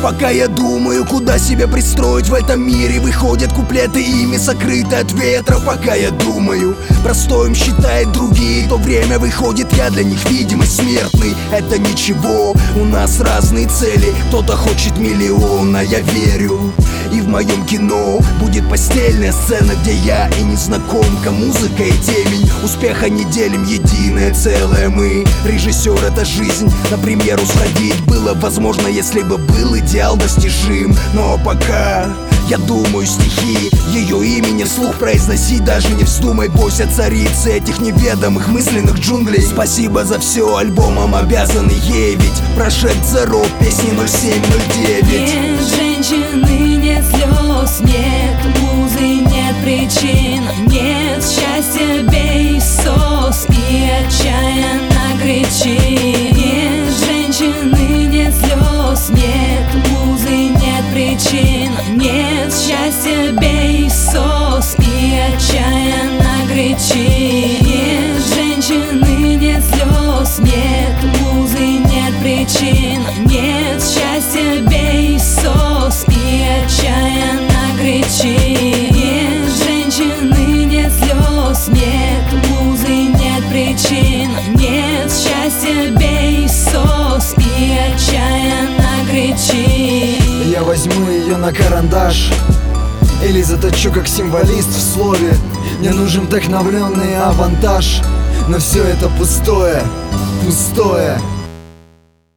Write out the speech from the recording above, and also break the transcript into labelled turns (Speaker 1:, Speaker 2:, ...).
Speaker 1: Пока я думаю, куда себя пристроить в этом мире, выходят куплеты, ими сокрыты от ветра. Пока я думаю, простоем считает другие, то время выходит, я для них видимо смертный. Это ничего, у нас разные цели. Кто-то хочет миллион, а я верю. И в моем кино будет постельная сцена, где я и незнакомка, музыка и темень. Успеха не делим, единое целое мы. Режиссер — это жизнь, на премьеру сходить было возможно, если бы был идеал достижим. Но пока я думаю стихи, ее имени вслух произносить даже не вздумай. Бойся царицы этих неведомых мысленных джунглей. Спасибо за все, альбомом обязаны ей, ведь прошед Zero, песни 0709.
Speaker 2: Нет женщины, нет слез, нет музы, нет причин, нет счастья, бей сос и отчаянно кричи. Нет женщины, нет слез, нет музы, нет причин, нет счастья, бей сос и отчаянно кричи. Нет женщины, нет слез, нет музы, нет причин, нет счастья, бей сос и отчаянно кричи. Нет женщины, нет слез, нет музы, нет причин, нет счастья, бей сос и отчаянно кричи.
Speaker 3: Я возьму ее на карандаш или заточу как символист в слове. Мне нужен вдохновленный авантаж, но все это пустое, пустое.